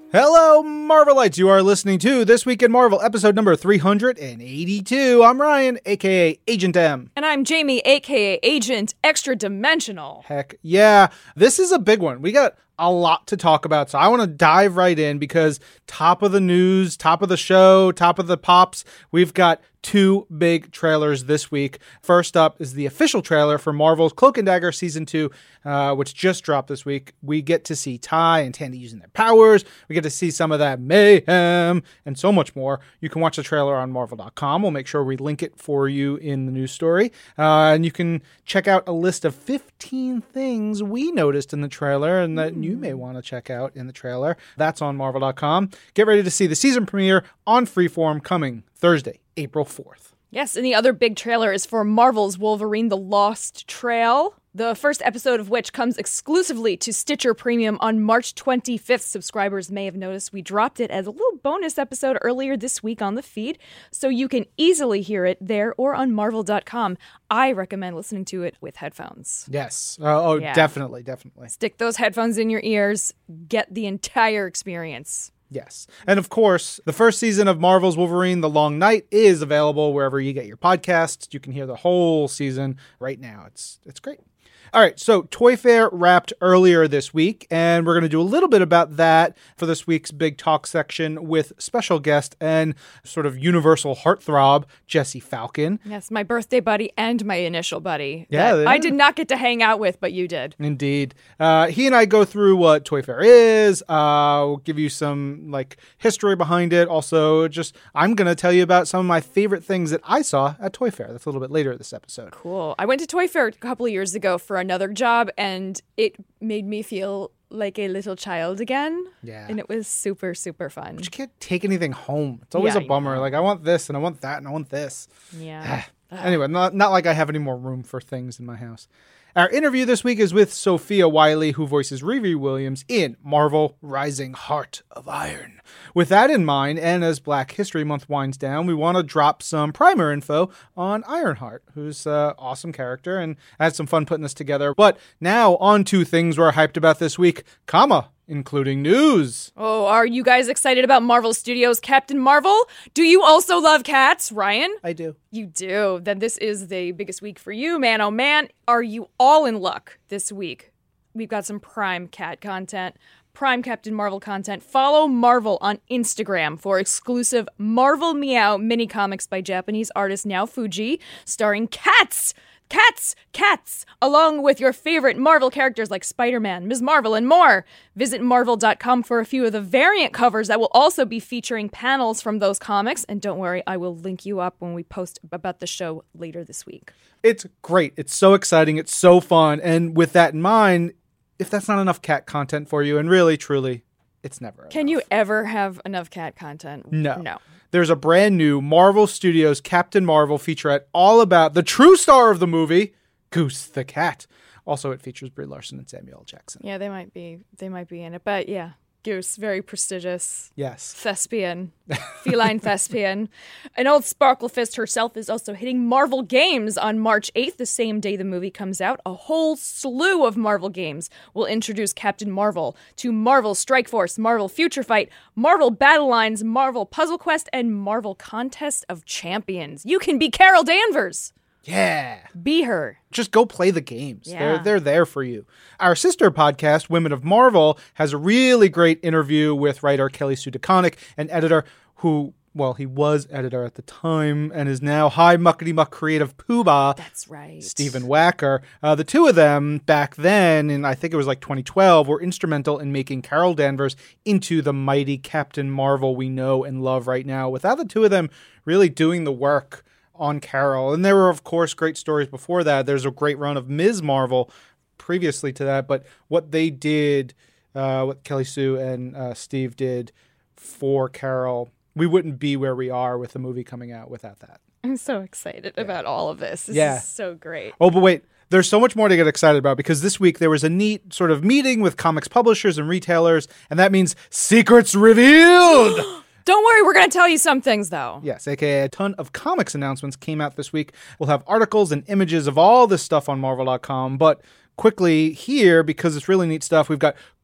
Hello, Marvelites. You are listening to This Week in Marvel, episode number 382. I'm Ryan, a.k.a. Agent M. And I'm Jamie, a.k.a. Agent Extra Dimensional. Heck yeah. This is a big one. We got a lot to talk about, so I want to dive right in because top of the news, top of the show, top of the pops, we've got two big trailers this week. First up is the official trailer for Marvel's Cloak and Dagger Season 2, which just dropped this week. We get to see Ty and Tandy using their powers. We get to see some of that mayhem and so much more. You can watch the trailer on Marvel.com. We'll make sure we link it for you in the news story. And you can check out a list of 15 things we noticed in the trailer and that you may want to check out in the trailer. That's on Marvel.com. Get ready to see the season premiere on Freeform coming Thursday, April 4th. Yes, and the other big trailer is for Marvel's Wolverine The Lost Trail, the first episode of which comes exclusively to Stitcher Premium on March 25th. Subscribers may have noticed we dropped it as a little bonus episode earlier this week on the feed, so you can easily hear it there or on Marvel.com. I recommend listening to it with headphones. Yes. Yeah. Definitely. Stick those headphones in your ears. Get the entire experience. Yes. And of course, the first season of Marvel's Wolverine The Long Night is available wherever you get your podcasts. You can hear the whole season right now. It's great. All right, so Toy Fair wrapped earlier this week, and we're going to do a little bit about that for this week's Big Talk section with special guest and sort of universal heartthrob, Jesse Falcon. Yes, my birthday buddy and my initial buddy. Yeah. I did not get to hang out with, but you did. Indeed. He and I go through what Toy Fair is. We'll give you some history behind it. Also, I'm going to tell you about some of my favorite things that I saw at Toy Fair. That's a little bit later this episode. Cool. I went to Toy Fair a couple of years ago for another job, and it made me feel like a little child again. Yeah. And it was super, super fun. But you can't take anything home. It's always a bummer. I want this, and I want that, and I want this. Yeah. Anyway, not like I have any more room for things in my house. Our interview this week is with Sophia Wiley, who voices Riri Williams in Marvel Rising Heart of Iron. With that in mind, and as Black History Month winds down, we want to drop some primer info on Ironheart, who's an awesome character, and I had some fun putting this together. But now, on to things we're hyped about this week, including news. Oh, are you guys excited about Marvel Studios' Captain Marvel? Do you also love cats, Ryan? I do. You do. Then this is the biggest week for you, man. Oh, man. Are you all in luck this week? We've got some prime cat content, prime Captain Marvel content. Follow Marvel on Instagram for exclusive Marvel Meow mini comics by Japanese artist Nao Fuji, starring cats, along with your favorite Marvel characters like Spider-Man, Ms. Marvel, and more. Visit Marvel.com for a few of the variant covers that will also be featuring panels from those comics. And don't worry, I will link you up when we post about the show later this week. It's great. It's so exciting. It's so fun. And with that in mind, if that's not enough cat content for you, and really, truly, it's never enough. Can you ever have enough cat content? No. There's a brand new Marvel Studios Captain Marvel featurette all about the true star of the movie, Goose the Cat. Also, it features Brie Larson and Samuel L. Jackson. Yeah, they might be in it. But yeah, Goose, very prestigious. Yes. Thespian. Feline thespian. An old Sparkle Fist herself is also hitting Marvel Games on March 8th, the same day the movie comes out. A whole slew of Marvel games will introduce Captain Marvel to Marvel Strike Force, Marvel Future Fight, Marvel Battle Lines, Marvel Puzzle Quest, and Marvel Contest of Champions. You can be Carol Danvers. Yeah. Be her. Just go play the games. Yeah. They're there for you. Our sister podcast, Women of Marvel, has a really great interview with writer Kelly Sue DeConnick, an editor who, he was editor at the time and is now Hi Muckety Muck Creative Poobah. That's right. Stephen Wacker. The two of them back then, and I think it was 2012, were instrumental in making Carol Danvers into the mighty Captain Marvel we know and love right now. Without the two of them really doing the work on Carol. And there were, of course, great stories before that. There's a great run of Ms. Marvel previously to that. But what they did, what Kelly Sue and Steve did for Carol, we wouldn't be where we are with the movie coming out without that. I'm so excited about all of this. This is so great. Oh, but wait. There's so much more to get excited about because this week there was a neat sort of meeting with comics publishers and retailers, and that means secrets revealed! Don't worry, we're going to tell you some things, though. Yes, aka a ton of comics announcements came out this week. We'll have articles and images of all this stuff on Marvel.com, but quickly here, because it's really neat stuff, we've got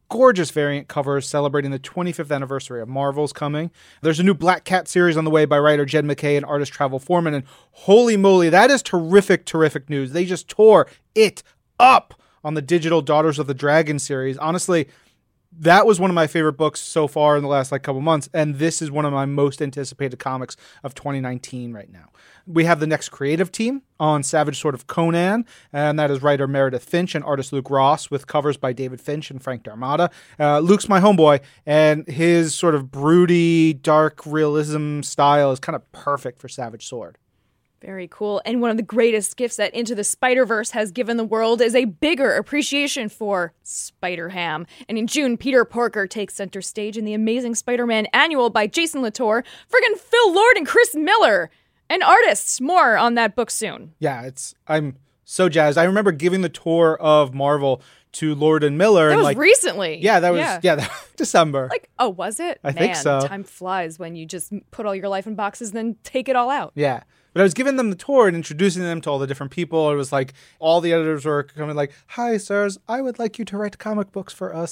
gorgeous variant covers celebrating the 25th anniversary of Marvel's coming. There's a new Black Cat series on the way by writer Jed MacKay and artist Travel Foreman. And holy moly, that is terrific, terrific news. They just tore it up on the digital Daughters of the Dragon series. Honestly, that was one of my favorite books so far in the last couple months, and this is one of my most anticipated comics of 2019 right now. We have the next creative team on Savage Sword of Conan, and that is writer Meredith Finch and artist Luke Ross, with covers by David Finch and Frank D'Armata. Luke's my homeboy, and his sort of broody, dark realism style is kind of perfect for Savage Sword. Very cool. And one of the greatest gifts that Into the Spider-Verse has given the world is a bigger appreciation for Spider-Ham. And in June, Peter Parker takes center stage in the Amazing Spider-Man Annual by Jason Latour, friggin' Phil Lord and Chris Miller, and artists. More on that book soon. Yeah, I'm so jazzed. I remember giving the tour of Marvel to Lord and Miller. That and was recently. Yeah, that was December. Was it? I think so. Time flies when you just put all your life in boxes and then take it all out. Yeah. But I was giving them the tour and introducing them to all the different people. It was like all the editors were coming like, "Hi, sirs, I would like you to write comic books for us."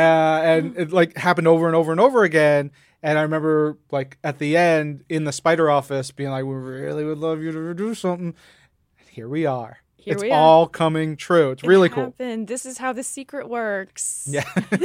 And it happened over and over and over again. And I remember at the end in the Spider office being like, "We really would love you to do something." And here we are. It's all coming true. It's really cool. This is how the secret works. Yeah.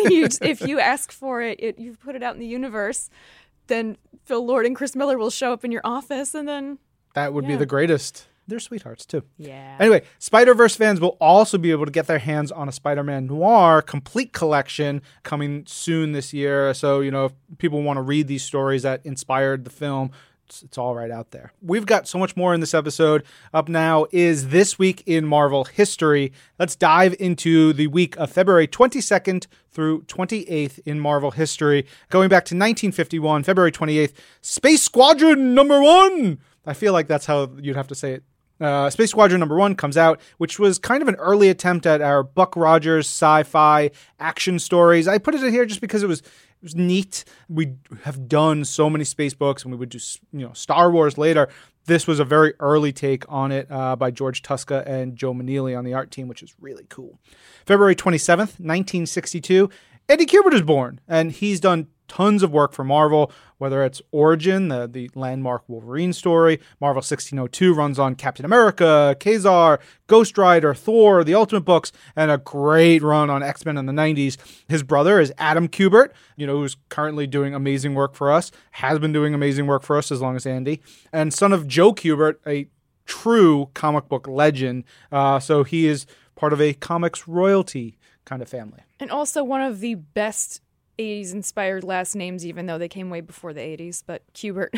If you ask for it, you put it out in the universe, then Phil Lord and Chris Miller will show up in your office, and then... That would be the greatest. They're sweethearts, too. Yeah. Anyway, Spider-Verse fans will also be able to get their hands on a Spider-Man Noir complete collection coming soon this year. So, if people want to read these stories that inspired the film, it's all right out there. We've got so much more in this episode. Up now is This Week in Marvel History. Let's dive into the week of February 22nd through 28th in Marvel history. Going back to 1951, February 28th, Space Squadron number 1. I feel like that's how you'd have to say it. Space Squadron number 1 comes out, which was kind of an early attempt at our Buck Rogers sci-fi action stories. I put it in here just because it was neat. We have done so many space books, and we would do Star Wars later. This was a very early take on it by George Tuska and Joe Maneely on the art team, which is really cool. February 27th, 1962, Andy Kubert is born, and he's done tons of work for Marvel, whether it's Origin, the landmark Wolverine story. Marvel 1602 runs on Captain America, Kazar, Ghost Rider, Thor, the Ultimate books, and a great run on X-Men in the 90s. His brother is Adam Kubert, who's currently doing amazing work for us, has been doing amazing work for us as long as Andy, and son of Joe Kubert, a true comic book legend. So he is part of a comics royalty kind of family. And also one of the best 80s inspired last names, even though they came way before the 80s, but Kubert.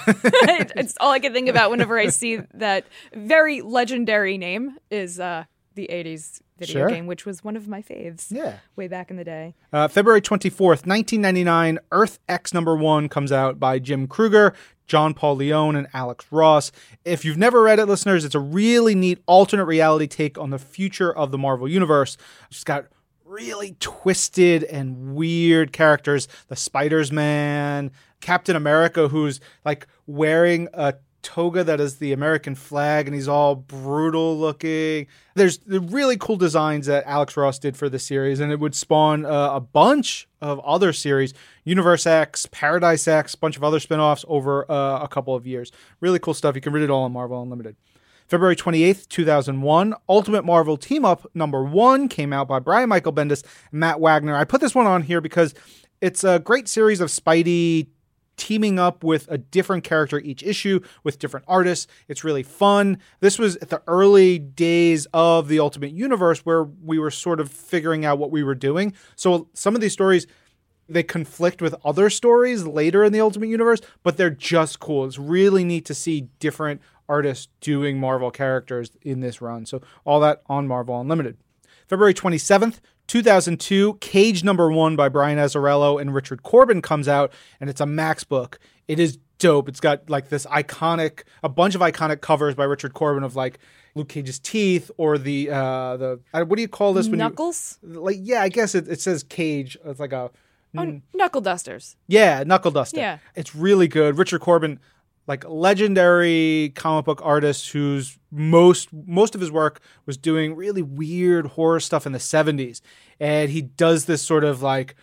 It's all I can think about whenever I see that very legendary name is the 80s video game, which was one of my faves way back in the day. February 24th, 1999, Earth X number 1 comes out by Jim Kruger, John Paul Leon, and Alex Ross. If you've never read it, listeners, it's a really neat alternate reality take on the future of the Marvel Universe. It's got really twisted and weird characters. The Spider-Man, Captain America, who's wearing a toga that is the American flag, and he's all brutal looking. There's the really cool designs that Alex Ross did for the series, and it would spawn a bunch of other series, Universe X, Paradise X, a bunch of other spinoffs over a couple of years. Really cool stuff. You can read it all on Marvel Unlimited. February 28th, 2001, Ultimate Marvel Team Up number 1 came out by Brian Michael Bendis and Matt Wagner. I put this one on here because it's a great series of Spidey teaming up with a different character each issue with different artists. It's really fun. This was at the early days of the Ultimate Universe where we were sort of figuring out what we were doing. So some of these stories, they conflict with other stories later in the Ultimate Universe, but they're just cool. It's really neat to see different artists doing Marvel characters in this run. So all that on Marvel Unlimited. February 27th, 2002, Cage number 1 by Brian Azzarello and Richard Corbin comes out, and it's a Max book. It is dope. It's got this a bunch of iconic covers by Richard Corbin of Luke Cage's teeth, or the what do you call this? Knuckles? I guess it says Cage. It's like a... knuckle dusters. Yeah, knuckle duster. Yeah. It's really good. Richard Corbin, like legendary comic book artist whose most of his work was doing really weird horror stuff in the 70s. And he does this sort of like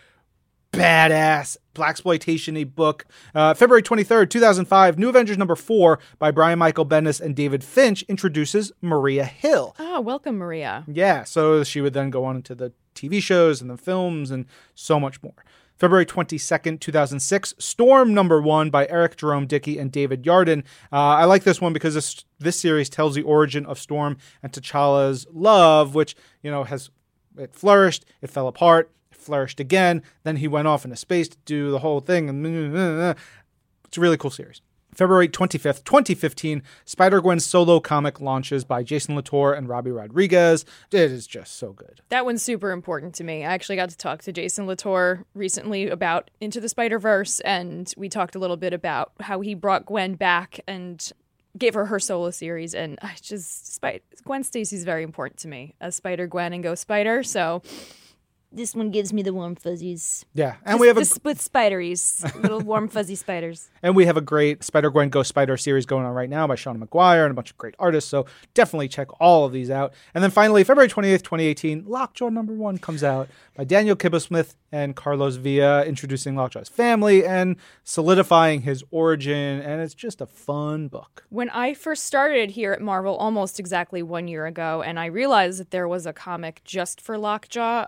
badass blaxploitation-y book. February 23rd, 2005, New Avengers number 4 by Brian Michael Bendis and David Finch introduces Maria Hill. Oh, welcome, Maria. Yeah, so she would then go on into the TV shows and the films and so much more. February 22nd, 2006, Storm number 1 by Eric Jerome Dickey and David Yarden. I like this one because this series tells the origin of Storm and T'Challa's love, which, it flourished, it fell apart, it flourished again, then he went off into space to do the whole thing. And it's a really cool series. February 25th, 2015, Spider-Gwen solo comic launches by Jason Latour and Robbie Rodriguez. It is just so good. That one's super important to me. I actually got to talk to Jason Latour recently about Into the Spider-Verse, and we talked a little bit about how he brought Gwen back and gave her solo series. And Gwen Stacy's very important to me as Spider-Gwen and Ghost Spider, so this one gives me the warm fuzzies. Yeah, and just, we have with spideries, little warm fuzzy spiders. And we have a great Spider-Gwen Ghost Spider series going on right now by Sean McGuire and a bunch of great artists. So definitely check all of these out. And then finally, February 28th, 2018, Lockjaw number 1 comes out by Daniel Kibblesmith and Carlos Villa, introducing Lockjaw's family and solidifying his origin. And it's just a fun book. When I first started here at Marvel almost exactly 1 year ago, and I realized that there was a comic just for Lockjaw,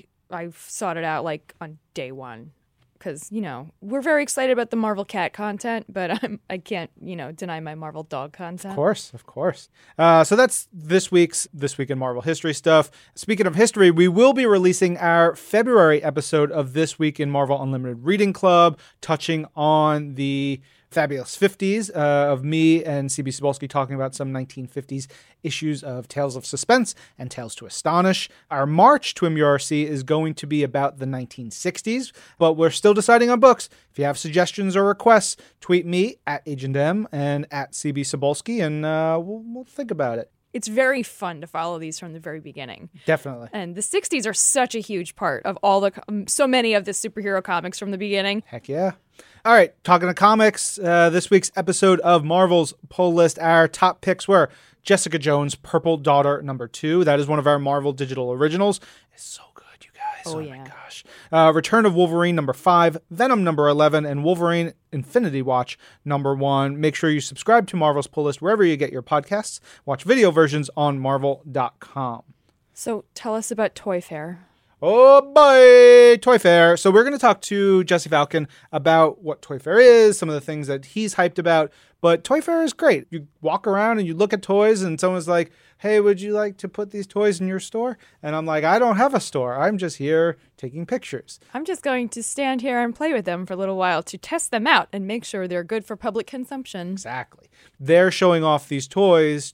I sought it out like on day one because, we're very excited about the Marvel cat content, but I can't, deny my Marvel dog content. Of course. So that's this Week in Marvel History stuff. Speaking of history, we will be releasing our February episode of This Week in Marvel Unlimited Reading Club, touching on the fabulous 50s of me and CB Cebulski talking about some 1950s issues of Tales of Suspense and Tales to Astonish. Our March to MURC is going to be about the 1960s, but we're still deciding on books. If you have suggestions or requests, tweet me at Agent M and at CB Cebulski, and we'll think about it. It's very fun to follow these from the very beginning. Definitely. And the 60s are such a huge part of so many of the superhero comics from the beginning. Heck yeah. All right, talking to comics, this week's episode of Marvel's Pull List, our top picks were Jessica Jones' Purple Daughter number 2. That is one of our Marvel Digital Originals. It's so good, you guys. Oh yeah. My gosh. Return of Wolverine number 5, Venom number 11, and Wolverine Infinity Watch number 1. Make sure you subscribe to Marvel's Pull List wherever you get your podcasts. Watch video versions on Marvel.com. So tell us about Toy Fair. Oh boy, Toy Fair. So we're going to talk to Jesse Falcon about what Toy Fair is, some of the things that he's hyped about. But Toy Fair is great. You walk around and you look at toys and someone's like, hey, would you like to put these toys in your store? And I'm like, I don't have a store. I'm just here taking pictures. I'm just going to stand here and play with them for a little while to test them out and make sure they're good for public consumption. Exactly. They're showing off these toys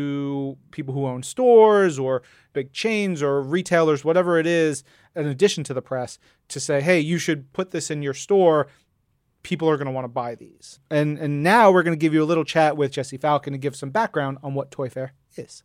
to people who own stores or big chains or retailers, whatever it is, in addition to the press, to say, hey, you should put this in your store. People are going to want to buy these. And now we're going to give you a little chat with Jesse Falcon to give some background on what Toy Fair is.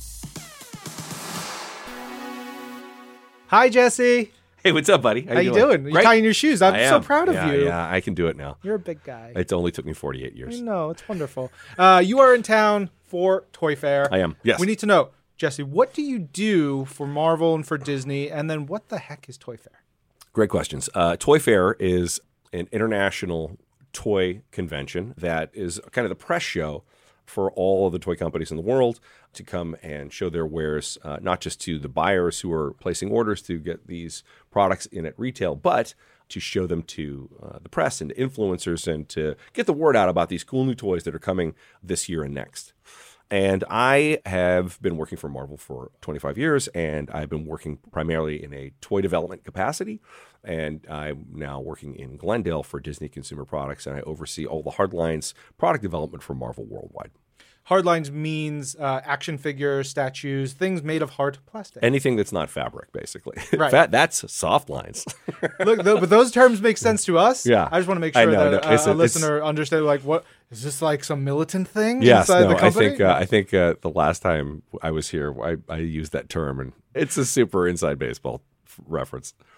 Hi, Jesse. Hey, what's up, buddy? How you doing? You're tying your shoes. I'm so proud of you. Yeah, I can do it now. You're a big guy. It only took me 48 years. I know. It's wonderful. You are in town for Toy Fair. I am, yes. We need to know, Jesse, what do you do for Marvel and for Disney? And then what the heck is Toy Fair? Great questions. Toy Fair is an international toy convention that is kind of the press show for all of the toy companies in the world to come and show their wares, not just to the buyers who are placing orders to get these products in at retail, but to show them to the press and influencers and to get the word out about these cool new toys that are coming this year and next. And I have been working for Marvel for 25 years, and I've been working primarily in a toy development capacity. And I'm now working in Glendale for Disney Consumer Products, and I oversee all the Hardlines product development for Marvel worldwide. Hardlines means action figures, statues, things made of hard plastic. Anything that's not fabric, basically. Right. That's soft lines. Look, but those terms make sense to us. Yeah. I just want to make sure that a listener understands, like, what is this, like some militant thing inside the company? I think the last time I was here, I used that term, and it's a super inside baseball reference.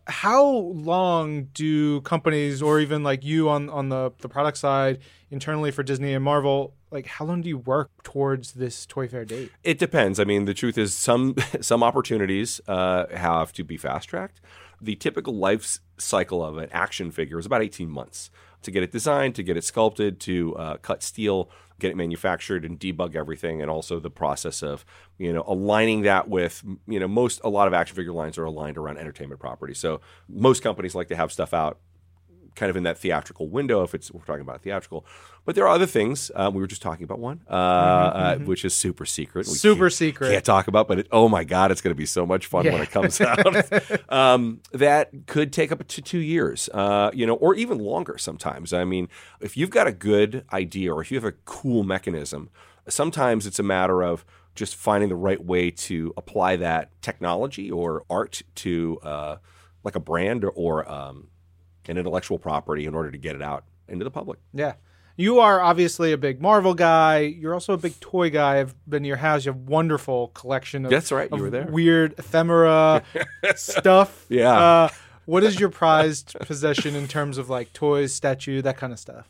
How long do companies, or even like you on the product side internally for Disney and Marvel, like how long do you work towards this Toy Fair date? It depends. I mean, the truth is some opportunities have to be fast-tracked. The typical life cycle of an action figure is about 18 months to get it designed, to get it sculpted, to cut steel, get it manufactured, and debug everything, and also the process of aligning that with a lot of action figure lines are aligned around entertainment property. So most companies like to have stuff out kind of in that theatrical window, if we're talking about theatrical. But there are other things. We were just talking about one, which is super secret. Super secret. Can't talk about, but oh my God, it's going to be so much fun when it comes out. That could take up to 2 years, or even longer sometimes. I mean, if you've got a good idea or if you have a cool mechanism, sometimes it's a matter of just finding the right way to apply that technology or art to like a brand or an intellectual property in order to get it out into the public. Yeah. You are obviously a big Marvel guy. You're also a big toy guy. I've been to your house. You have a wonderful collection of, That's right. You were there. Weird ephemera stuff. Yeah. What is your prized possession in terms of like toys, statue, that kind of stuff?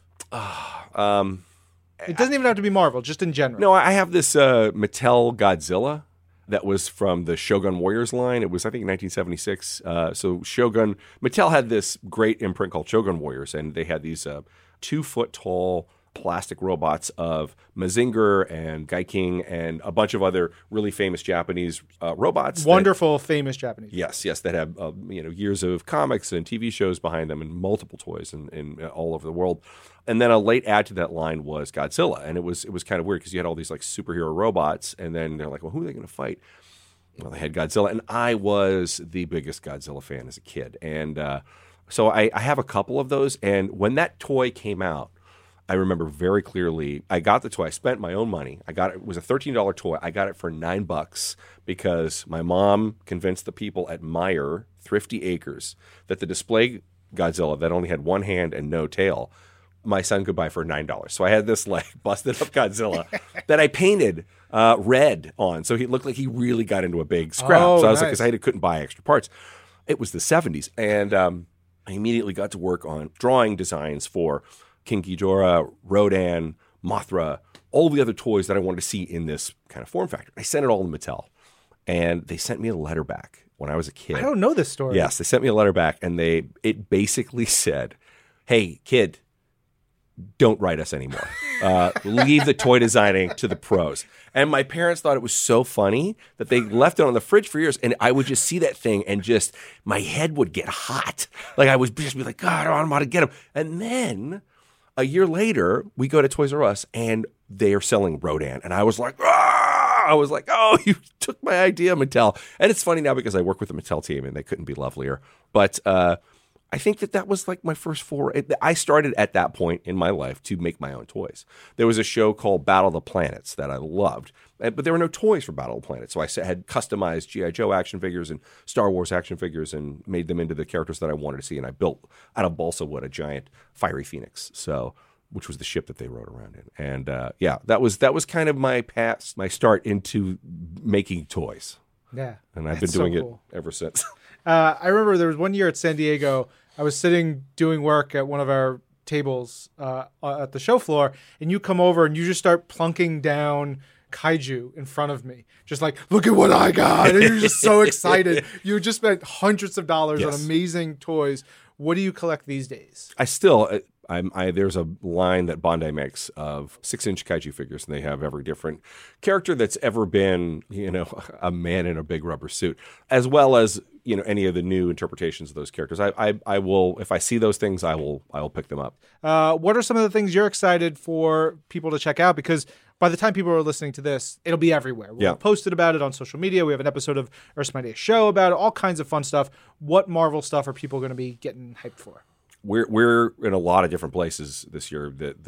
It doesn't even have to be Marvel, just in general. No, I have this Mattel Godzilla that was from the Shogun Warriors line. It was, I think, 1976. So Mattel had this great imprint called Shogun Warriors, and they had these 2-foot-tall plastic robots of Mazinger and Gaiking and a bunch of other really famous Japanese robots. Wonderful, famous Japanese. Yes, that have years of comics and TV shows behind them and multiple toys in all over the world. And then a late add to that line was Godzilla, and it was kind of weird because you had all these like superhero robots, and then they're like, well, who are they going to fight? Well, they had Godzilla, and I was the biggest Godzilla fan as a kid, and so I have a couple of those. And when that toy came out, I remember very clearly. I got the toy. I spent my own money. It was a $13 toy. I got it for $9 because my mom convinced the people at Meijer Thrifty Acres that the display Godzilla that only had one hand and no tail, my son could buy for $9. So I had this like busted up Godzilla that I painted red on, so he looked like he really got into a big scrap. Oh, so I was nice. like, because I couldn't buy extra parts. It was the 70s, and I immediately got to work on drawing designs for King Ghidorah, Rodan, Mothra, all the other toys that I wanted to see in this kind of form factor. I sent it all to Mattel, and they sent me a letter back when I was a kid. I don't know this story. Yes, they sent me a letter back, and it basically said, "Hey, kid, don't write us anymore. Leave the toy designing to the pros." And my parents thought it was so funny that they left it on the fridge for years. And I would just see that thing and just my head would get hot. Like I would just be like, God, I don't know how to get him. And then a year later, we go to Toys R Us and they are selling Rodan. And I was like, ah! I was like, oh, you took my idea, Mattel. And it's funny now because I work with the Mattel team and they couldn't be lovelier. But I think that was like my first foray. I started at that point in my life to make my own toys. There was a show called Battle of the Planets that I loved, but there were no toys for Battle of the Planets. So I had customized G.I. Joe action figures and Star Wars action figures and made them into the characters that I wanted to see. And I built out of balsa wood a giant fiery phoenix, which was the ship that they rode around in. And that was kind of my past, my start into making toys. Yeah. And I've been doing it ever since. I remember there was one year at San Diego, I was sitting doing work at one of our tables at the show floor, and you come over and you just start plunking down kaiju in front of me. Just like, look at what I got. And you're just so excited. You just spent hundreds of dollars on amazing toys. What do you collect these days? I still... there's a line that Bandai makes of 6-inch kaiju figures, and they have every different character that's ever been, a man in a big rubber suit, as well as any of the new interpretations of those characters. I will, if I see those things, I will pick them up. What are some of the things you're excited for people to check out? Because by the time people are listening to this, it'll be everywhere. We'll have posted about it on social media. We have an episode of Earth's Mightiest Show about it, all kinds of fun stuff. What Marvel stuff are people going to be getting hyped for? We're in a lot of different places this year.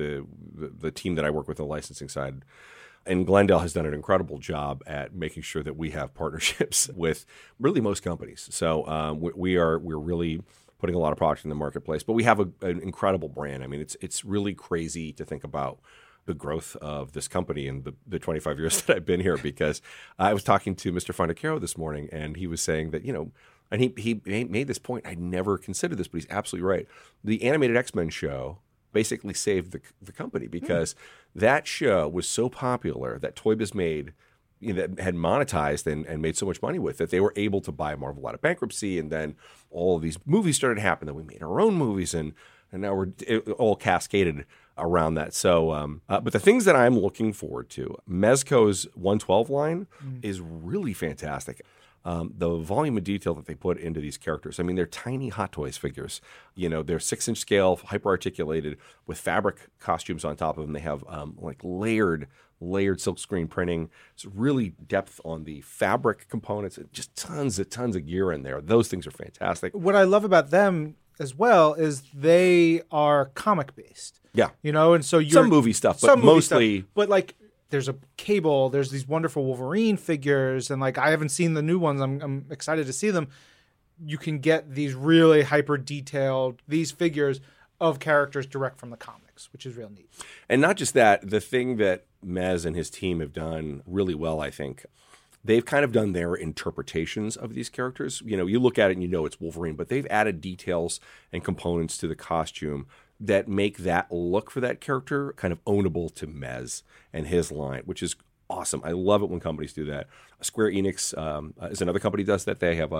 The team that I work with on the licensing side in Glendale has done an incredible job at making sure that we have partnerships with really most companies. So we're really putting a lot of product in the marketplace, but we have an incredible brand. I mean, it's really crazy to think about the growth of this company in the 25 years that I've been here, because I was talking to Mr. Fondacaro this morning, and he was saying that, and he made this point. I'd never considered this, but he's absolutely right. The animated X-Men show basically saved the company, because that show was so popular that Toy Biz made, that had monetized and made so much money with it, they were able to buy Marvel out of bankruptcy, and then all of these movies started happening. Then we made our own movies, and now it all cascaded around that. So, but the things that I'm looking forward to, Mezco's 112 line is really fantastic. The volume of detail that they put into these characters. I mean, they're tiny Hot Toys figures. They're 6-inch scale, hyper-articulated, with fabric costumes on top of them. They have like layered silkscreen printing. It's really depth on the fabric components. Just tons of gear in there. Those things are fantastic. What I love about them as well is they are comic-based. Yeah. And so you're... Some movie stuff, but mostly... But like... There's a Cable, there's these wonderful Wolverine figures, and like I haven't seen the new ones. I'm excited to see them. You can get these really hyper detailed these figures of characters direct from the comics, which is real neat. And not just that, the thing that Mez and his team have done really well, I think, they've kind of done their interpretations of these characters. You look at it and it's Wolverine, but they've added details and components to the costume that make that look for that character kind of ownable to Mez and his line, which is awesome. I love it when companies do that. Square Enix is another company that does that. They have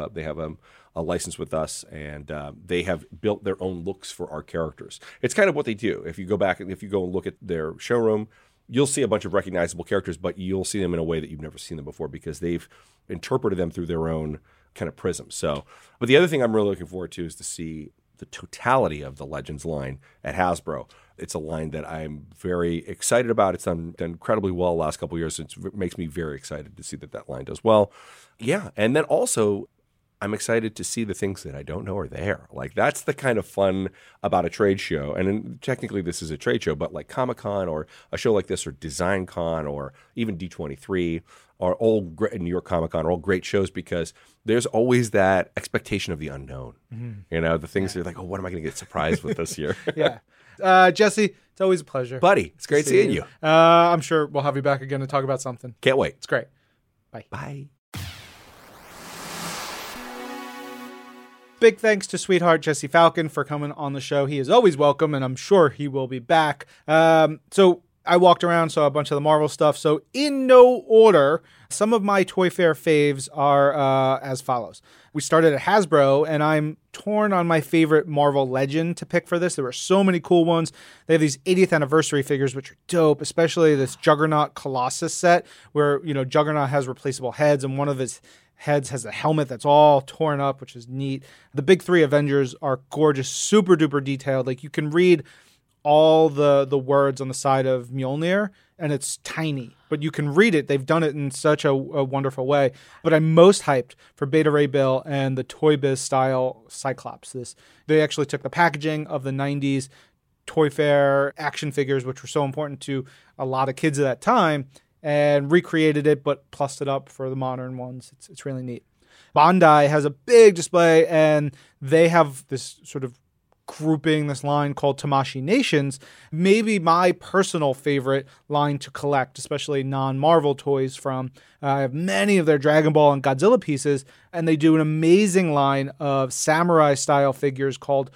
a license with us, and they have built their own looks for our characters. It's kind of what they do. If you go and look at their showroom, you'll see a bunch of recognizable characters, but you'll see them in a way that you've never seen them before, because they've interpreted them through their own kind of prism. So, but the other thing I'm really looking forward to is to see the totality of the Legends line at Hasbro. It's a line that I'm very excited about. It's done incredibly well the last couple of years. It makes me very excited to see that line does well. Yeah, and then also I'm excited to see the things that I don't know are there. Like, that's the kind of fun about a trade show. And technically this is a trade show, but like Comic-Con or a show like this, or Design Con, or even D23, are all great, New York Comic-Con are all great shows, because there's always that expectation of the unknown. Mm-hmm. The things that are like, oh, what am I going to get surprised with this year? Yeah. Jesse, it's always a pleasure. Buddy, it's great seeing you. I'm sure we'll have you back again to talk about something. Can't wait. It's great. Bye. Bye. Big thanks to sweetheart Jesse Falcon for coming on the show. He is always welcome, and I'm sure he will be back. So I walked around, saw a bunch of the Marvel stuff. So in no order, some of my Toy Fair faves are as follows. We started at Hasbro, and I'm torn on my favorite Marvel Legend to pick for this. There were so many cool ones. They have these 80th anniversary figures, which are dope, especially this Juggernaut Colossus set, where Juggernaut has replaceable heads, and one of his heads has a helmet that's all torn up, which is neat. The big three Avengers are gorgeous, super duper detailed. Like, you can read all the words on the side of Mjolnir, and it's tiny, but you can read it. They've done it in such a wonderful way. But I'm most hyped for Beta Ray Bill and the Toy Biz style Cyclops. They actually took the packaging of the 90s Toy Fair action figures, which were so important to a lot of kids at that time, and recreated it, but plussed it up for the modern ones. It's really neat. Bandai has a big display, and they have this sort of grouping, this line called Tamashii Nations. Maybe my personal favorite line to collect, especially non-Marvel toys from. I have many of their Dragon Ball and Godzilla pieces, and they do an amazing line of samurai-style figures called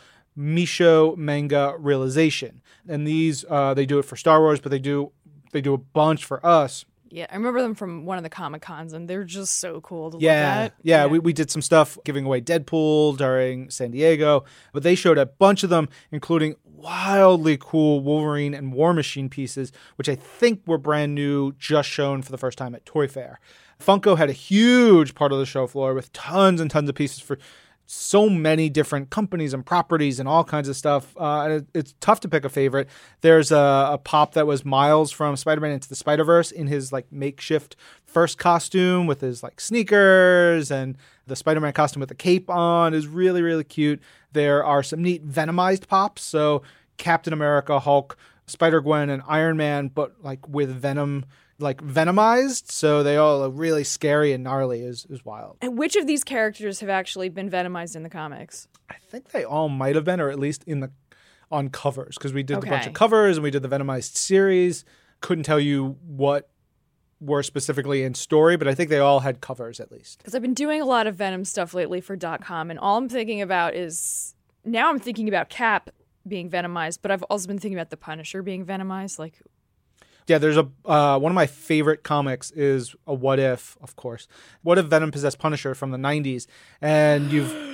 Misho Manga Realization. And these, they do it for Star Wars, but they do a bunch for us. Yeah, I remember them from one of the Comic-Cons, and they're just so cool to look at. Yeah, we did some stuff giving away Deadpool during San Diego, but they showed a bunch of them, including wildly cool Wolverine and War Machine pieces, which I think were brand new, just shown for the first time at Toy Fair. Funko had a huge part of the show floor with tons and tons of pieces for so many different companies and properties and all kinds of stuff. And it's tough to pick a favorite. There's a pop that was Miles from Spider-Man Into the Spider-Verse in his like makeshift first costume with his like sneakers, and the Spider-Man costume with the cape on is really, really cute. There are some neat Venomized pops. So Captain America, Hulk, Spider-Gwen, and Iron Man, but like with Venom, like venomized, so they all look really scary and gnarly. Is wild. And which of these characters have actually been venomized in the comics? I think they all might have been, or at least in the on covers because we did a bunch Okay. of covers and we did the Venomized series. Couldn't tell you what were specifically in story, but I think they all had covers at least. Because I've been doing a lot of Venom stuff lately for .com, and all I'm thinking about is now I'm thinking about Cap being Venomized, but I've also been thinking about the Punisher being Venomized. Like, Yeah, there's a one of my favorite comics is a What If, of course. What If Venom possessed Punisher from the 90s, and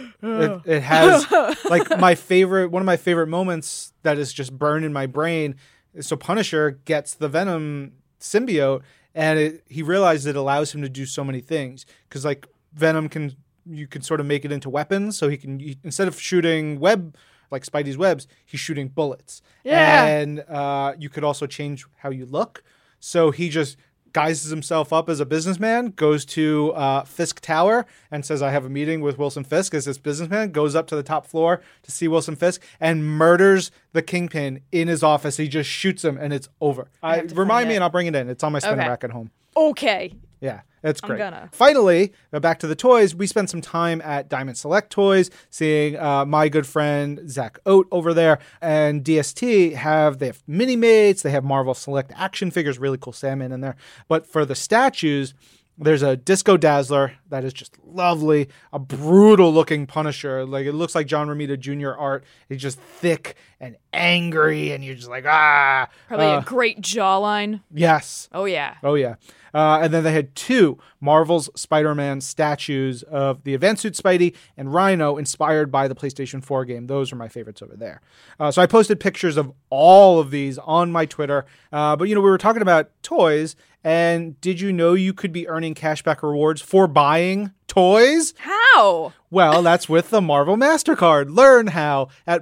it has like one of my favorite moments that is just burned in my brain. So Punisher gets the Venom symbiote, and he realizes it allows him to do so many things because like Venom you can sort of make it into weapons. So instead of shooting like Spidey's webs, he's shooting bullets. Yeah. And you could also change how you look. So he just guises himself up as a businessman, goes to Fisk Tower and says, I have a meeting with Wilson Fisk as this businessman, goes up to the top floor to see Wilson Fisk and murders the Kingpin in his office. He just shoots him and it's over. have to Remind find me it. and I'll bring it in. It's on my spinner Okay. rack at home. okay. Yeah, it's great. gonna. Finally, back to the toys. We spent some time at Diamond Select Toys, seeing my good friend Zach Oat over there, and DST they have mini-mates, they have Marvel Select action figures, really cool Sandman in there. But for the statues, there's a Disco Dazzler that is just lovely, a brutal-looking Punisher. Like it looks like John Romita Jr. art. He's just thick and angry, and you're just like, ah. Probably a great jawline. Yes. Oh, yeah. Oh, yeah. And then they had two Marvel's Spider-Man statues of the Advanced Suit Spidey and Rhino inspired by the PlayStation 4 game. Those are my favorites over there. So I posted pictures of all of these on my Twitter. But, we were talking about toys. And did you know you could be earning cashback rewards for buying toys? How? Well, that's with the Marvel MasterCard. Learn how at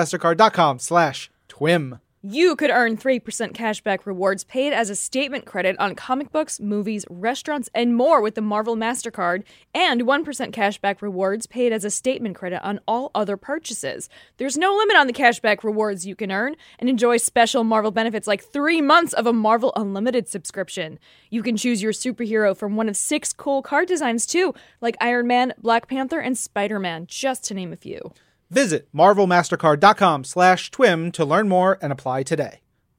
marvelmastercard.com/twim. You could earn 3% cashback rewards paid as a statement credit on comic books, movies, restaurants, and more with the Marvel MasterCard, and 1% cashback rewards paid as a statement credit on all other purchases. There's no limit on the cashback rewards you can earn, and enjoy special Marvel benefits like 3 months of a Marvel Unlimited subscription. You can choose your superhero from one of 6 cool card designs too, like Iron Man, Black Panther, and Spider-Man, just to name a few. Visit marvelmastercard.com/twim to learn more and apply today.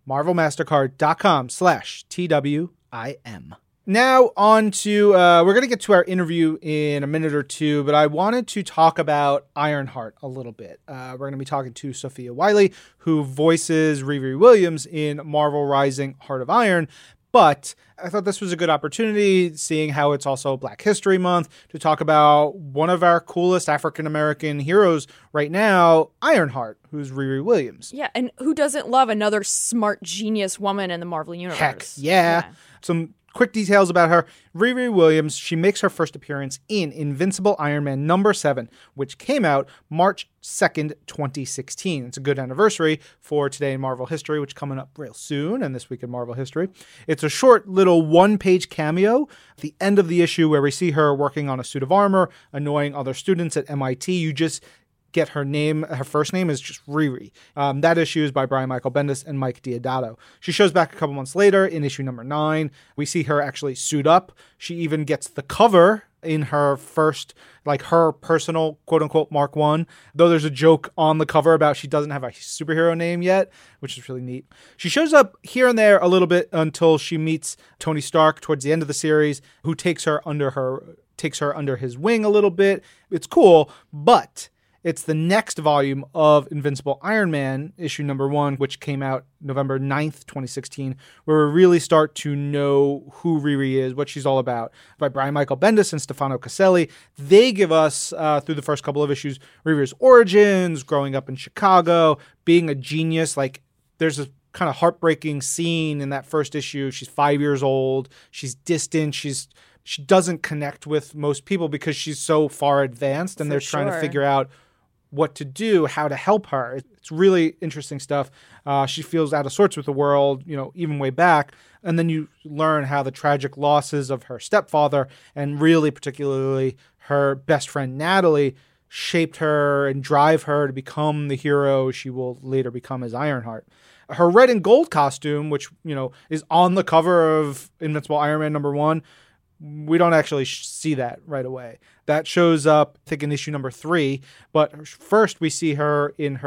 marvelmastercard.com/TWIM. Now on to, we're going to get to our interview in a minute or two, but I wanted to talk about Ironheart a little bit. We're going to be talking to Sophia Wiley, who voices Riri Williams in Marvel Rising Heart of Iron. But I thought this was a good opportunity, seeing how it's also Black History Month, to talk about one of our coolest African-American heroes right now, Ironheart, who's Riri Williams. Yeah, and who doesn't love another smart, genius woman in the Marvel Universe? Heck, yeah. Some quick details about her. Riri Williams, she makes her first appearance in Invincible Iron Man #7, which came out March 2nd, 2016. It's a good anniversary for Today in Marvel History, which is coming up real soon, and this week in Marvel History. It's a short little one-page cameo at the end of the issue where we see her working on a suit of armor, annoying other students at MIT. You just get her name. Her first name is just Riri. That issue is by Brian Michael Bendis and Mike Deodato. She shows back a couple months later in issue number 9. We see her actually suit up. She even gets the cover in her first, like her personal quote unquote Mark 1, though there's a joke on the cover about she doesn't have a superhero name yet, which is really neat. She shows up here and there a little bit until she meets Tony Stark towards the end of the series, who takes her under his wing a little bit. It's cool, but it's the next volume of Invincible Iron Man, issue number 1, which came out November 9th, 2016, where we really start to know who Riri is, what she's all about. By Brian Michael Bendis and Stefano Caselli. They give us, through the first couple of issues, Riri's origins, growing up in Chicago, being a genius. Like, there's a kind of heartbreaking scene in that first issue. She's 5 years old. She's distant. She doesn't connect with most people because she's so far advanced, and they're trying to figure out what to do, how to help her. It's really interesting stuff. She feels out of sorts with the world, even way back. And then you learn how the tragic losses of her stepfather, and really particularly her best friend Natalie, shaped her and drive her to become the hero she will later become as Ironheart. Her red and gold costume, which, is on the cover of Invincible Iron Man #1, we don't actually see that right away. That shows up, I think, in issue number 3. But first, we see her in her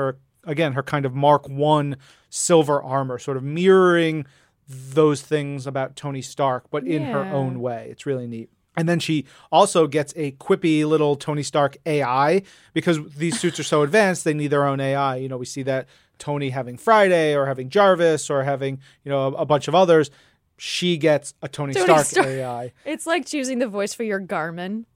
again, her kind of Mark I silver armor, sort of mirroring those things about Tony Stark, but in her own way. It's really neat. And then she also gets a quippy little Tony Stark AI because these suits are so advanced, they need their own AI. You know, we see that Tony having Friday or having Jarvis or having, you know, a bunch of others. She gets a Tony Stark AI. It's like choosing the voice for your Garmin.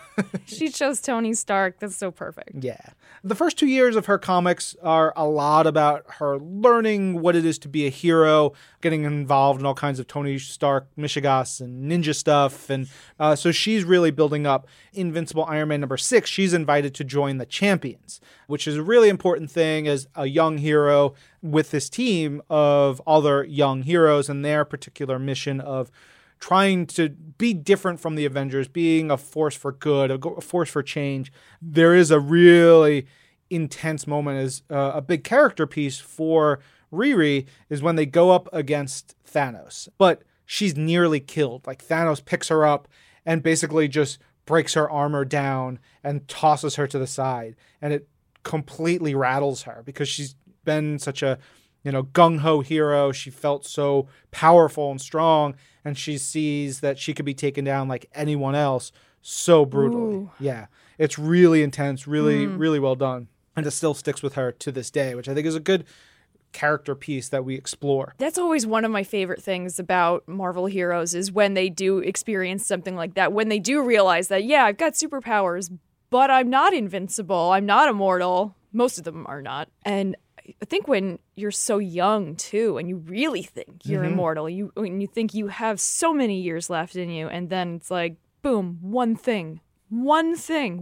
She chose Tony Stark. That's so perfect. Yeah. The first 2 years of her comics are a lot about her learning what it is to be a hero, getting involved in all kinds of Tony Stark, Mishigas, and ninja stuff. And so she's really building up. Invincible Iron Man #6, she's invited to join the Champions, which is a really important thing as a young hero with this team of other young heroes and their particular mission of trying to be different from the Avengers, being a force for good, a force for change. There is a really intense moment as a big character piece for Riri is when they go up against Thanos. But she's nearly killed. Like Thanos picks her up and basically just breaks her armor down and tosses her to the side. And it completely rattles her because she's been such a, you know, gung-ho hero. She felt so powerful and strong, and she sees that she could be taken down like anyone else so brutally. Ooh. Yeah. It's really intense, really, really well done. And it still sticks with her to this day, which I think is a good character piece that we explore. That's always one of my favorite things about Marvel heroes is when they do experience something like that, when they do realize that, yeah, I've got superpowers, but I'm not invincible. I'm not immortal. Most of them are not. And I think when you're so young, too, and you really think you're immortal, when you think you have so many years left in you, and then it's like, boom, one thing, one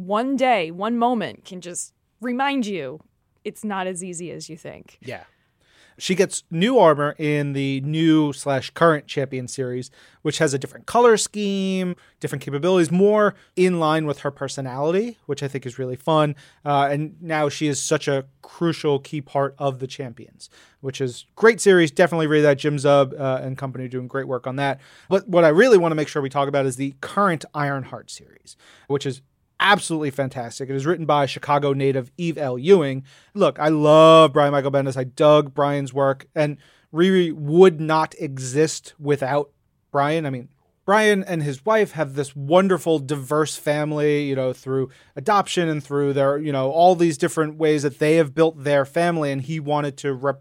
day, one moment can just remind you it's not as easy as you think. Yeah. She gets new armor in the new/current Champion series, which has a different color scheme, different capabilities, more in line with her personality, which I think is really fun. And now she is such a crucial key part of the Champions, which is great series. Definitely read that. Jim Zub and company doing great work on that. But what I really want to make sure we talk about is the current Ironheart series, which is absolutely fantastic. It is written by Chicago native Eve L. Ewing. Look, I love Brian Michael Bendis. I dug Brian's work, and Riri would not exist without Brian. I mean, Brian and his wife have this wonderful, diverse family, you know, through adoption and through their, you know, all these different ways that they have built their family. And he wanted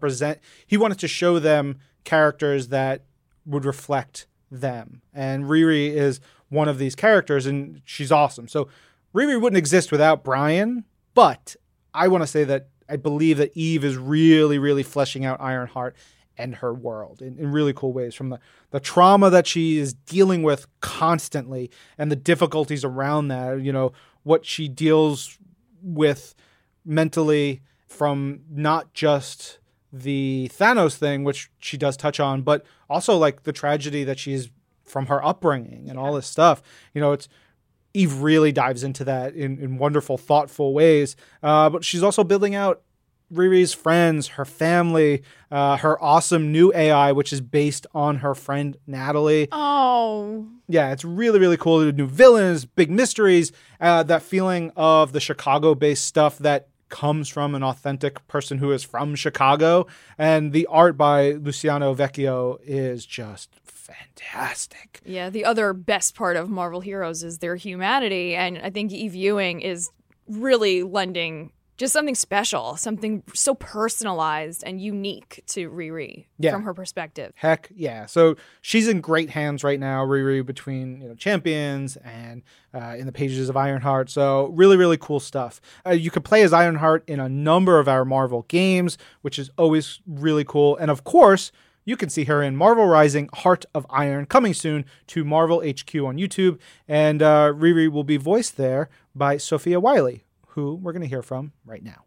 to show them characters that would reflect them. And Riri is one of these characters, and she's awesome. So Riri wouldn't exist without Brian, but I want to say that I believe that Eve is really, really fleshing out Ironheart and her world in really cool ways, from the trauma that she is dealing with constantly and the difficulties around that, you know, what she deals with mentally from not just the Thanos thing, which she does touch on, but also like the tragedy that she's from her upbringing and all this stuff. You know, Eve really dives into that in wonderful, thoughtful ways. But she's also building out Riri's friends, her family, her awesome new AI, which is based on her friend Natalie. Oh. Yeah, it's really, really cool. New villains, big mysteries, that feeling of the Chicago-based stuff that comes from an authentic person who is from Chicago. And the art by Luciano Vecchio is just fantastic. Yeah, the other best part of Marvel Heroes is their humanity, and I think Eve Ewing is really lending just something special, something so personalized and unique to Riri from her perspective. Heck yeah. So she's in great hands right now, Riri, between, you know, Champions and in the pages of Ironheart. So really, really cool stuff. You could play as Ironheart in a number of our Marvel games, which is always really cool. And of course, you can see her in Marvel Rising Heart of Iron, coming soon to Marvel HQ on YouTube. And Riri will be voiced there by Sophia Wiley, who we're going to hear from right now.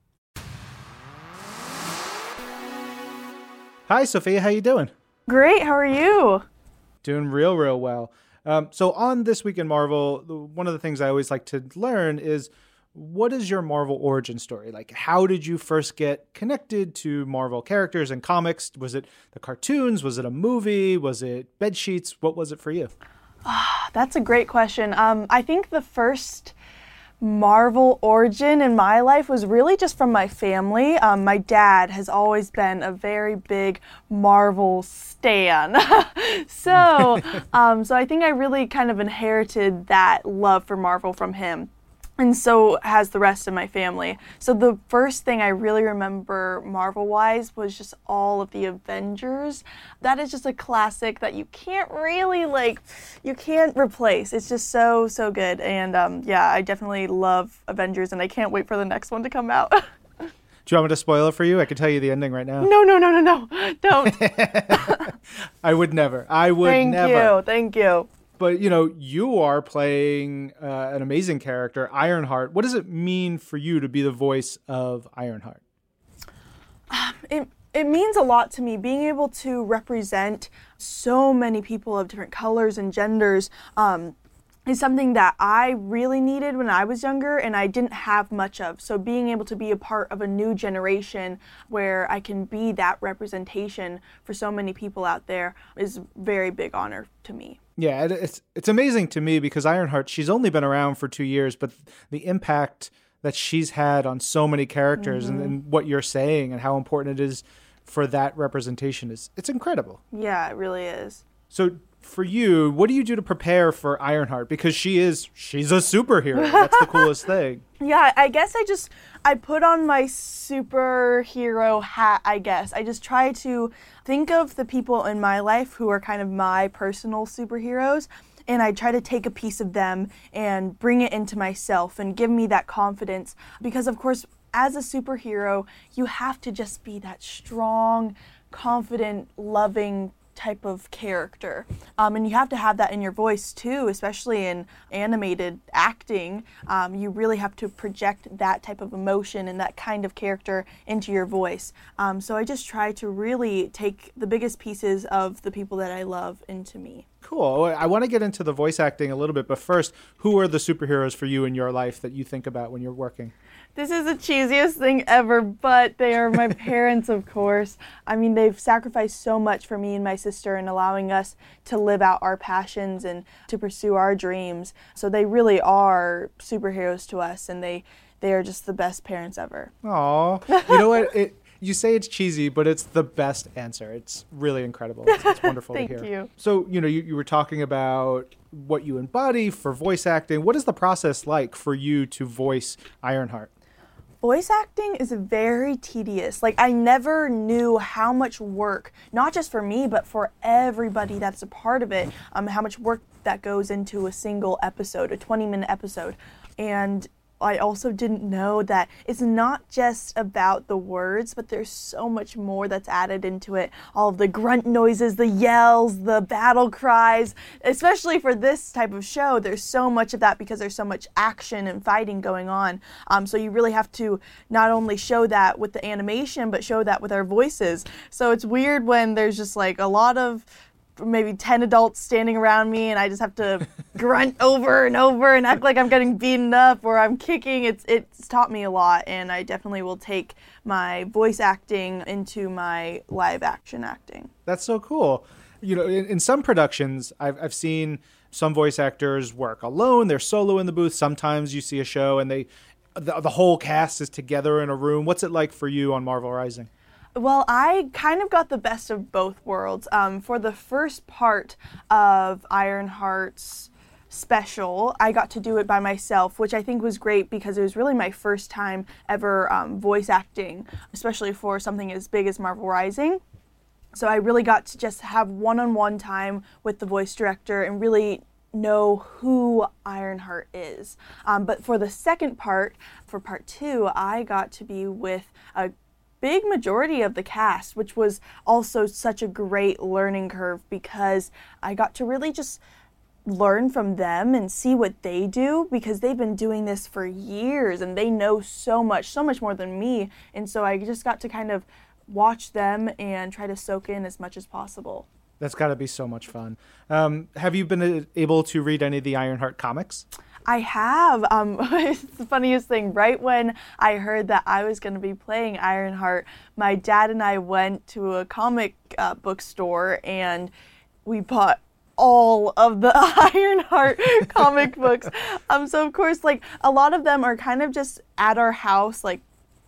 Hi, Sophia. How you doing? Great. How are you? Doing real, real well. So on This Week in Marvel, one of the things I always like to learn is, what is your Marvel origin story? Like, how did you first get connected to Marvel characters and comics? Was it the cartoons? Was it a movie? Was it bed sheets? What was it for you? That's a great question. I think the first Marvel origin in my life was really just from my family. My dad has always been a very big Marvel stan. So I think I really kind of inherited that love for Marvel from him. And so has the rest of my family. So the first thing I really remember Marvel-wise was just all of the Avengers. That is just a classic that you can't really, you can't replace. It's just so, so good. And I definitely love Avengers, and I can't wait for the next one to come out. Do you want me to spoil it for you? I can tell you the ending right now. No. Don't. I would never. Thank you. But, you are playing an amazing character, Ironheart. What does it mean for you to be the voice of Ironheart? It means a lot to me, being able to represent so many people of different colors and genders. Is something that I really needed when I was younger and I didn't have much of. So being able to be a part of a new generation where I can be that representation for so many people out there is a very big honor to me. Yeah, it's amazing to me because Ironheart, she's only been around for 2 years, but the impact that she's had on so many characters and what you're saying and how important it is for that representation it's incredible. Yeah, it really is. So for you, what do you do to prepare for Ironheart? Because she's a superhero. That's the coolest thing. Yeah, I guess I put on my superhero hat, I guess. I just try to think of the people in my life who are kind of my personal superheroes, and I try to take a piece of them and bring it into myself and give me that confidence. Because, of course, as a superhero, you have to just be that strong, confident, loving type of character. And you have to have that in your voice too, especially in animated acting. You really have to project that type of emotion and that kind of character into your voice. So I just try to really take the biggest pieces of the people that I love into me. Cool. I want to get into the voice acting a little bit, but first, who are the superheroes for you in your life that you think about when you're working? This is the cheesiest thing ever, but they are my parents, of course. I mean, they've sacrificed so much for me and my sister in allowing us to live out our passions and to pursue our dreams. So they really are superheroes to us, and they are just the best parents ever. Aw. You know what? You say it's cheesy, but it's the best answer. It's really incredible. It's wonderful to hear. Thank you. So, you were talking about what you embody for voice acting. What is the process like for you to voice Ironheart? Voice acting is very tedious. I never knew how much work, not just for me, but for everybody that's a part of it, how much work that goes into a single episode, a 20-minute episode. And I also didn't know that it's not just about the words, but there's so much more that's added into it. All of the grunt noises, the yells, the battle cries, especially for this type of show, there's so much of that because there's so much action and fighting going on. So you really have to not only show that with the animation, but show that with our voices. So it's weird when there's just a lot of maybe 10 adults standing around me and I just have to grunt over and over and act like I'm getting beaten up or I'm kicking. It's taught me a lot, and I definitely will take my voice acting into my live action acting. That's so cool. In some productions, I've seen some voice actors work alone. They're solo in the booth. Sometimes you see a show and the whole cast is together in a room. What's it like for you on Marvel Rising? Well, I kind of got the best of both worlds. For the first part of Ironheart's special, I got to do it by myself, which I think was great because it was really my first time ever voice acting, especially for something as big as Marvel Rising. So I really got to just have one-on-one time with the voice director and really know who Ironheart is. But for the second part, for part 2, I got to be with a big majority of the cast, which was also such a great learning curve because I got to really just learn from them and see what they do because they've been doing this for years and they know so much more than me. And so I just got to kind of watch them and try to soak in as much as possible. That's got to be so much fun. Have you been able to read any of the Ironheart comics? I have. It's the funniest thing. Right when I heard that I was going to be playing Ironheart, my dad and I went to a comic book store and we bought all of the Ironheart comic books. So of course, like a lot of them are kind of just at our house, like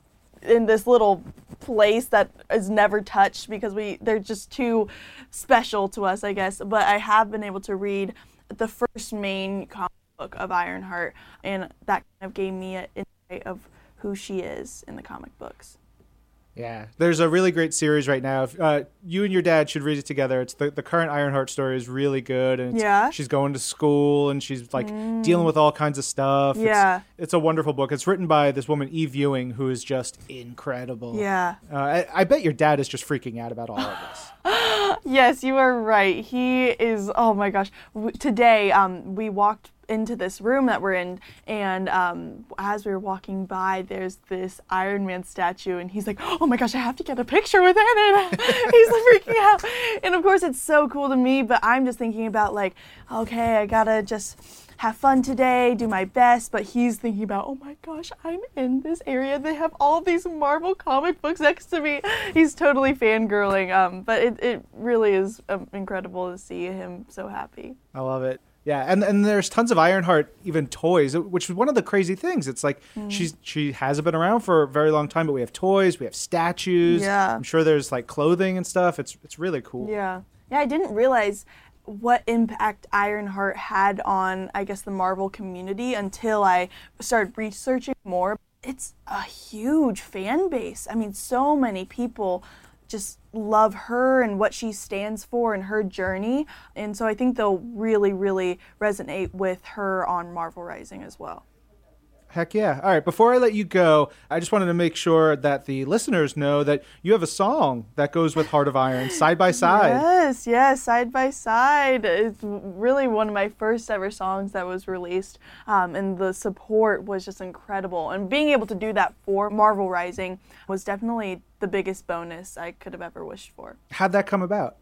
in this little place that is never touched because they're just too special to us, I guess. But I have been able to read the first main comic book of Ironheart, and that kind of gave me an insight of who she is in the comic books. Yeah, there's a really great series right now. You and your dad should read it together. It's the current Ironheart story is really good, and she's going to school and she's like dealing with all kinds of stuff. Yeah, it's a wonderful book. It's written by this woman Eve Ewing, who is just incredible. Yeah, I bet your dad is just freaking out about all of this. Yes, you are right. He is. Oh my gosh! Today, we walked into this room that we're in, and as we were walking by, there's this Iron Man statue, and he's like, oh my gosh, I have to get a picture with it. He's like freaking out. And of course it's so cool to me, but I'm just thinking about like, okay, I gotta just have fun today, do my best. But he's thinking about, oh my gosh, I'm in this area, they have all these Marvel comic books next to me. He's totally fangirling, but it really is incredible to see him so happy. I love it. Yeah, and there's tons of Ironheart even toys, which is one of the crazy things. It's like she hasn't been around for a very long time, but we have toys, we have statues. Yeah. I'm sure there's like clothing and stuff. It's really cool. Yeah. Yeah, I didn't realize what impact Ironheart had on, I guess, the Marvel community until I started researching more. It's a huge fan base. I mean, so many people just love her and what she stands for and her journey. And so I think they'll really, really resonate with her on Marvel Rising as well. Heck yeah. All right, before I let you go, I just wanted to make sure that the listeners know that you have a song that goes with Heart of Iron, Side by Side. Yes, Side by Side. It's really one of my first ever songs that was released, and the support was just incredible. And being able to do that for Marvel Rising was definitely the biggest bonus I could have ever wished for. How'd that come about?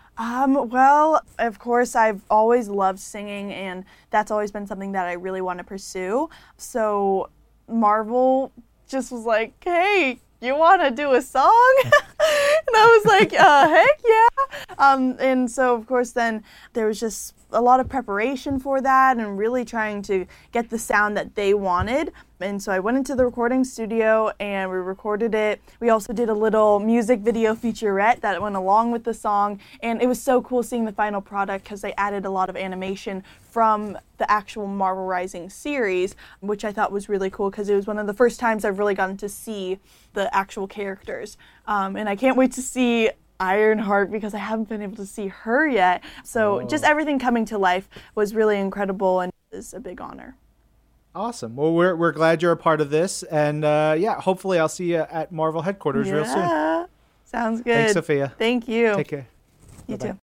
Well, of course, I've always loved singing, and that's always been something that I really want to pursue. So Marvel just was like, hey, you want to do a song? And I was like, heck yeah. And so, of course, then there was just a lot of preparation for that and really trying to get the sound that they wanted. And so I went into the recording studio and we recorded it. We also did a little music video featurette that went along with the song. And it was so cool seeing the final product because they added a lot of animation from the actual Marvel Rising series, which I thought was really cool because it was one of the first times I've really gotten to see the actual characters. And I can't wait to see Ironheart because I haven't been able to see her yet. So just everything coming to life was really incredible and is a big honor. Awesome. Well, we're glad you're a part of this. And hopefully I'll see you at Marvel headquarters real soon. Sounds good. Thanks, Sophia. Thank you. Take care. You Bye-bye. too.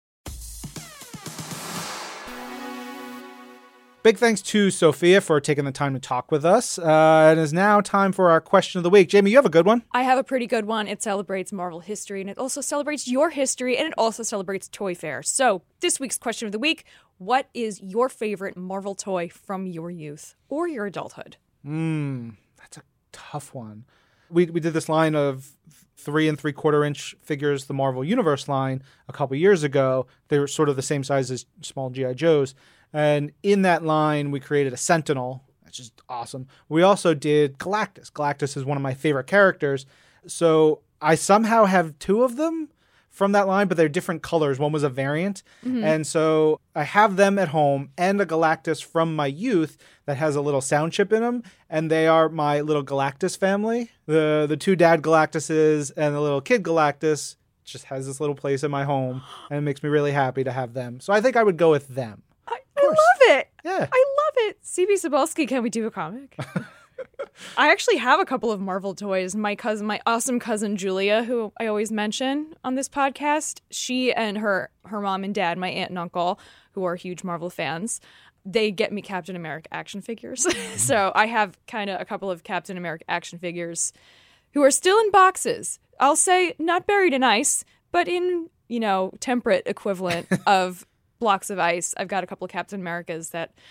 Big thanks to Sophia for taking the time to talk with us. It is now time for our question of the week. Jamie, you have a good one? I have a pretty good one. It celebrates Marvel history, and it also celebrates your history, and it also celebrates Toy Fair. So this week's question of the week, what is your favorite Marvel toy from your youth or your adulthood? That's a tough one. We did this line of 3 3/4-inch figures, the Marvel Universe line, a couple years ago. They were sort of the same size as small G.I. Joes. And in that line, we created a Sentinel, which is awesome. We also did Galactus. Galactus is one of my favorite characters. So I somehow have 2 of them from that line, but they're different colors. One was a variant. Mm-hmm. And so I have them at home and a Galactus from my youth that has a little sound chip in them. And they are my little Galactus family. The 2 dad Galactuses and the little kid Galactus just has this little place in my home. And it makes me really happy to have them. So I think I would go with them. I love it. Yeah. I love it. CB Cebulski, can we do a comic? I actually have a couple of Marvel toys. My awesome cousin Julia, who I always mention on this podcast, she and her mom and dad, my aunt and uncle, who are huge Marvel fans, they get me Captain America action figures. So I have kind of a couple of Captain America action figures who are still in boxes. I'll say not buried in ice, but in, temperate equivalent of blocks of ice. I've got a couple of Captain Americas that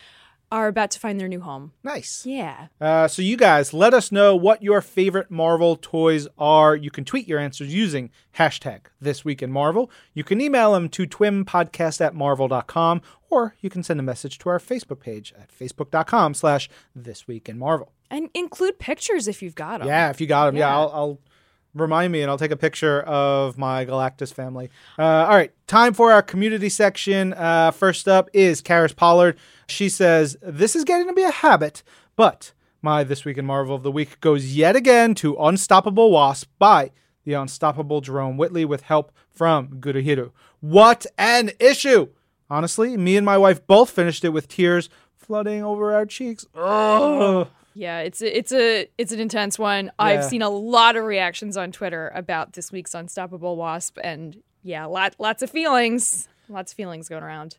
are about to find their new home. Nice. Yeah. So you guys, let us know what your favorite Marvel toys are. You can tweet your answers using hashtag #ThisWeekInMarvel. You can email them to twimpodcast@marvel.com, or you can send a message to our Facebook page at facebook.com/ThisWeekInMarvel. And include pictures if you've got them. Yeah, if you got them. Yeah, Yeah. I'll remind me and I'll take a picture of my Galactus family. All right, time for our community section. First up is Karis Pollard. She says, this is getting to be a habit, but my This Week in Marvel of the Week goes yet again to Unstoppable Wasp by the unstoppable Jerome Whitley with help from Gurihiru. What an issue! Honestly, me and my wife both finished it with tears flooding over our cheeks. Ugh. Yeah, it's an intense one. I've seen a lot of reactions on Twitter about this week's Unstoppable Wasp, and yeah, lots of feelings going around.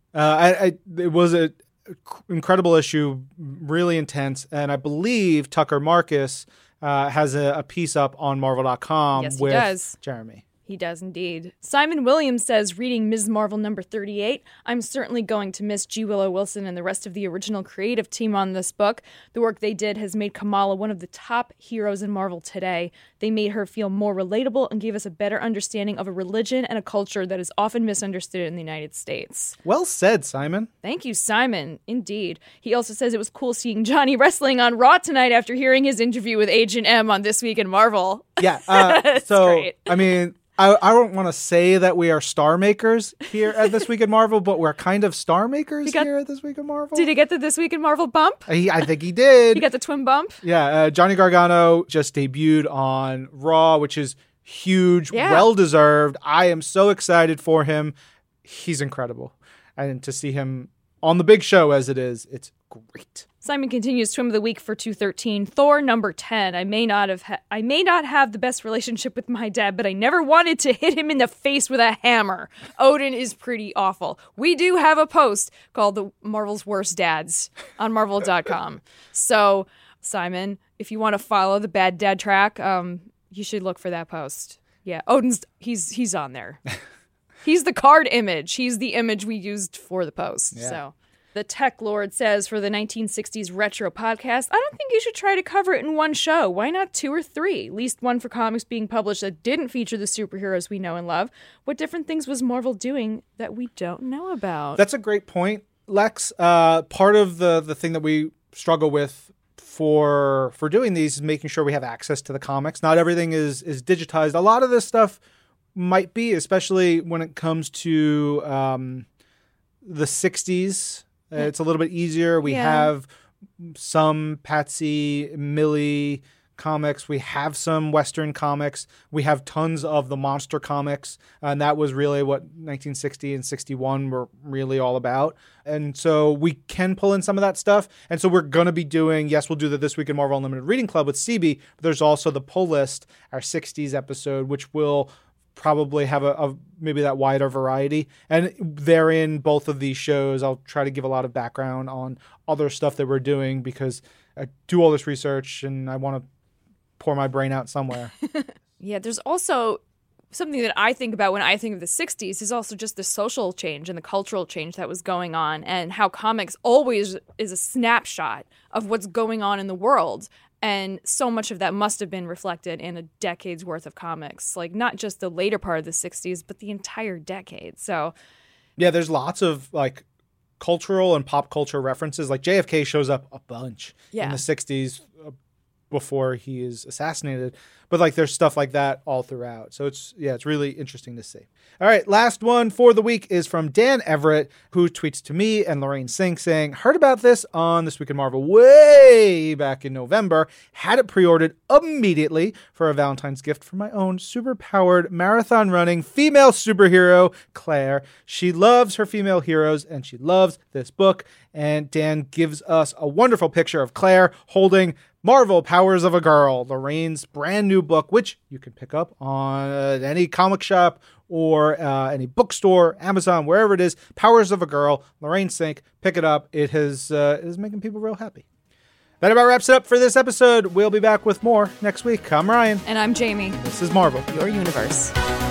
It was an incredible issue, really intense, and I believe Tucker Marcus has a piece up on Marvel.com Yes, he with does. Jeremy. He does indeed. Simon Williams says, reading Ms. Marvel number 38, I'm certainly going to miss G. Willow Wilson and the rest of the original creative team on this book. The work they did has made Kamala one of the top heroes in Marvel today. They made her feel more relatable and gave us a better understanding of a religion and a culture that is often misunderstood in the United States. Well said, Simon. Thank you, Simon. Indeed. He also says it was cool seeing Johnny wrestling on Raw tonight after hearing his interview with Agent M on This Week in Marvel. Yeah. So, great. I mean, I don't want to say that we are star makers here at This Week in Marvel, but we're kind of star makers here at This Week in Marvel. Did he get the This Week in Marvel bump? I think he did. He got the twin bump? Yeah, Johnny Gargano just debuted on Raw, which is huge, well-deserved. I am so excited for him. He's incredible. And to see him on the big show as it is, it's great. Simon continues, Twin of the Week for 213. Thor number 10. I may not have the best relationship with my dad, but I never wanted to hit him in the face with a hammer. Odin is pretty awful. We do have a post called the Marvel's Worst Dads on Marvel.com. So, Simon, if you want to follow the bad dad track, you should look for that post. Yeah, Odin's he's on there. He's the card image. He's the image we used for the post. Yeah. So. The Tech Lord says, for the 1960s retro podcast, I don't think you should try to cover it in one show. Why not 2 or 3? At least one for comics being published that didn't feature the superheroes we know and love. What different things was Marvel doing that we don't know about? That's a great point, Lex. Part of the thing that we struggle with for doing these is making sure we have access to the comics. Not everything is digitized. A lot of this stuff might be, especially when it comes to the 60s. It's a little bit easier. We have some Patsy, Millie comics. We have some Western comics. We have tons of the monster comics. And that was really what 1960 and 61 were really all about. And so we can pull in some of that stuff. And so we're going to be doing, we'll do the This Week in Marvel Unlimited Reading Club with CB. But there's also the pull list, our 60s episode, which will probably have a maybe that wider variety. And therein, both of these shows, I'll try to give a lot of background on other stuff that we're doing because I do all this research and I want to pour my brain out somewhere. Yeah, there's also something that I think about when I think of the 60s is also just the social change and the cultural change that was going on and how comics always is a snapshot of what's going on in the world. And so much of that must have been reflected in a decade's worth of comics, like not just the later part of the 60s, but the entire decade. So, yeah, there's lots of like cultural and pop culture references. Like JFK shows up a bunch in the 60s before he is assassinated. But like there's stuff like that all throughout. So it's really interesting to see. All right, last one for the week is from Dan Everett, who tweets to me and Lorraine Sink saying, heard about this on This Week in Marvel way back in November, had it pre-ordered immediately for a Valentine's gift for my own super-powered marathon running female superhero, Claire. She loves her female heroes and she loves this book. And Dan gives us a wonderful picture of Claire holding Marvel Powers of a Girl, Lorraine's brand new book, which you can pick up on any comic shop or any bookstore, Amazon, wherever it is. Powers of a Girl, Lorraine Sink. Pick it up. It is making people real happy. That about wraps it up for this episode. We'll be back with more next week. I'm Ryan. And I'm Jamie. This is Marvel, your universe.